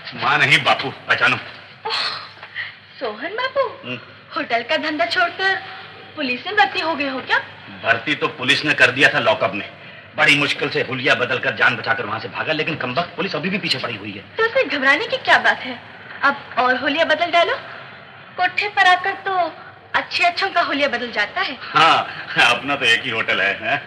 माँ नहीं बापू, पहचानो। सोहन बापू, होटल का धंधा छोड़कर पुलिस में भर्ती हो गए हो क्या? भर्ती तो पुलिस ने कर दिया था लॉकअप में। बड़ी मुश्किल से हुलिया बदलकर जान बचाकर वहां से भागा, लेकिन कमबख्त पुलिस अभी भी पीछे पड़ी हुई है। तो उसमें घबराने की क्या बात है? अब और हुलिया बदल डालो। कोठे पर आकर तो अच्छे अच्छों का हुलिया बदल जाता है। हाँ, अपना तो एक ही होटल है।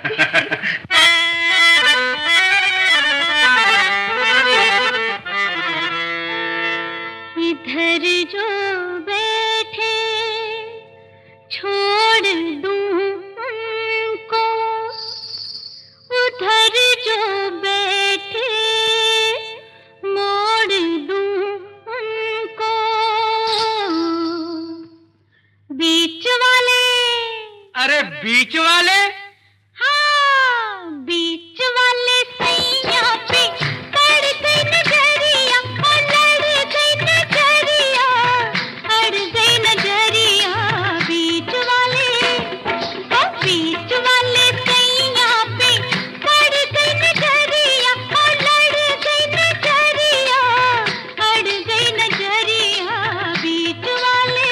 इधर जो बैठे छोड़ दूं उनको, उधर जो बैठे मोड़ दूं उनको। बीच वाले, अरे बीच वाले? हाँ, बीच वाले सैया पे पड़ गई नजरिया, और लड़ गई नजरिया, अड़ गई नजरिया। बीच वाले, बीच वाले सैया पे पड़ गई नजरिया, और लड़ गई नजरिया, अड़ गई नजरिया। बीच वाले।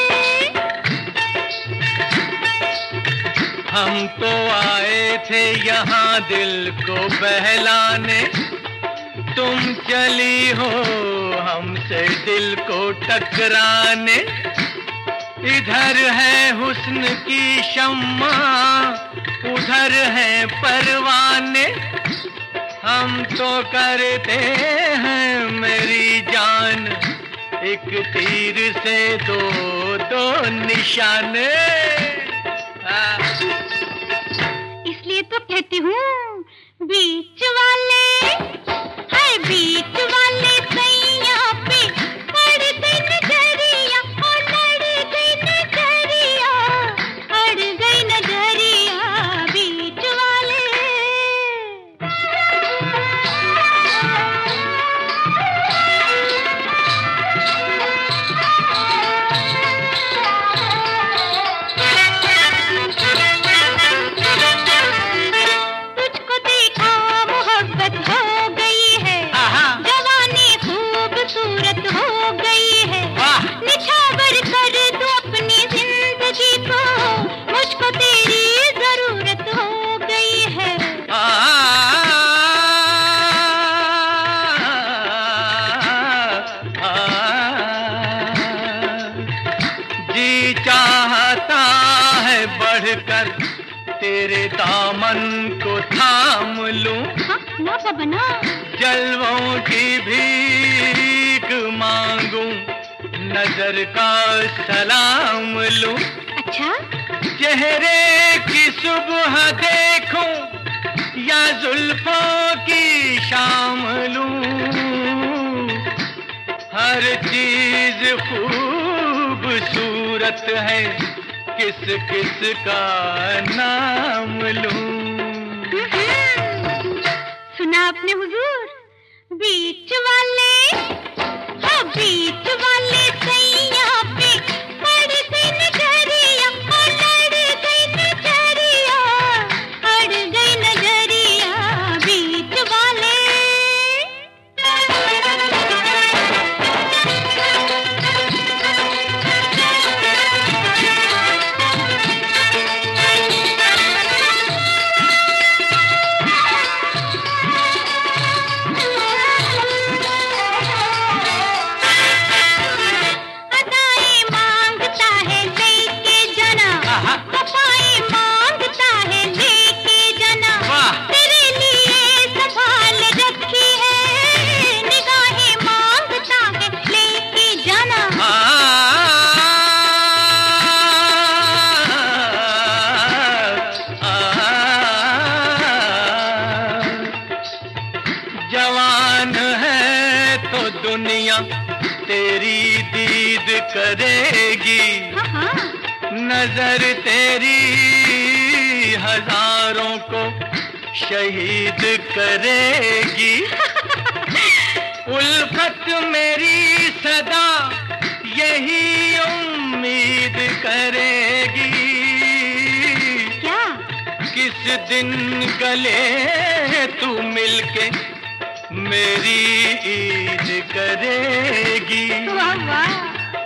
हम तो आए थे यहाँ दिल को बहलाने, तुम चली हो हमसे दिल को टकराने। इधर है हुस्न की शम्मा, उधर है परवाने। हम तो करते हैं मेरी जान एक तीर से दो दो निशाने। इसलिए तो कहती हूँ बीच वाले, है बीच वाले सैया पे पड़ गई नजरिया, और लड़ गई नजरिया, अड़ गई नजरिया। बीच वाले। तुझको देखा मोहब्बत हो गई है, जवानी खूबसूरत हो गई है। निछावर कर दूं अपनी जिंदगी को, मुझको तेरी जरूरत हो गई है। जी चाहता है बढ़कर तेरे दामन को थाम लूं, ना बाबा ना। जलवों की भीख मांगूं, नजर का सलाम लूं। अच्छा, चेहरे की सुबह देखूं या जुल्फों की शाम लूं, हर चीज खूबसूरत है, किस किस का नाम लूं। सुना आपने हुजूर? बीच वाले, हाँ बीच वाले सैया पे पड़ गई नजरिया, और लड़ गई नजरिया, अड़ गई नजरिया। बीच वाले। अदाएं मांगता है लेके जना, वफाएं मांगता है लेके जना। तेरे लिए संभाल रखी है, निगाहें मांगता है लेके जना। जवान है तो दुनिया तेरी दीद करेगी, नजर तेरी हजारों को शहीद करेगी। उल्फत मेरी सदा यही उम्मीद करेगी, क्या? किस दिन गले तू मिलके मेरी ईद करेगी। वाह वाह,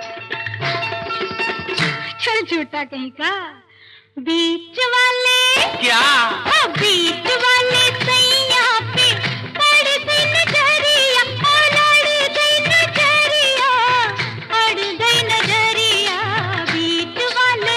चल झूठा कहीं का। बीच वाले क्या? बीच वाले सैया पे पड़ गई नजरिया, लड़ गई नजरिया, अड़ गई नजरिया बीच वाले।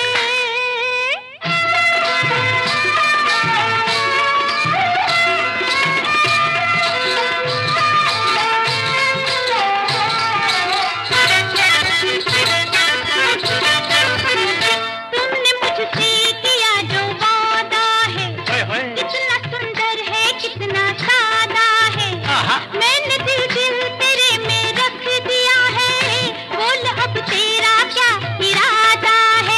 तुमने मुझसे किया जो वादा है, कितना सुंदर है कितना सादा है, मैंने दिल दिल तेरे में रख दिया है, बोल अब तेरा क्या इरादा है।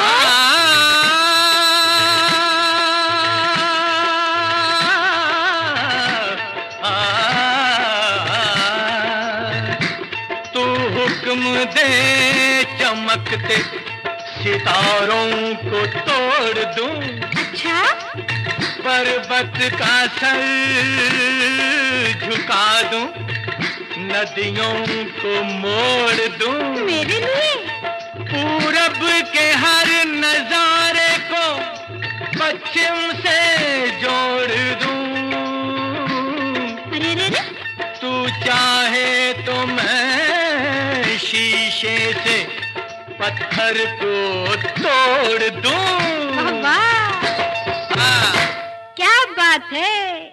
तू हुक्म दे चमकते सितारों को तोड़ दूं, अच्छा, पर्वत का सर झुका दूं, नदियों को मोड़ दूं, मेरे लिए पूरब के हर नजारे को पश्चिम से जोड़ दूं। अरे रे रे, तू चाहे तो मैं शीशे से पत्थर को तोड़ दूं। वाह वाह, क्या बात है।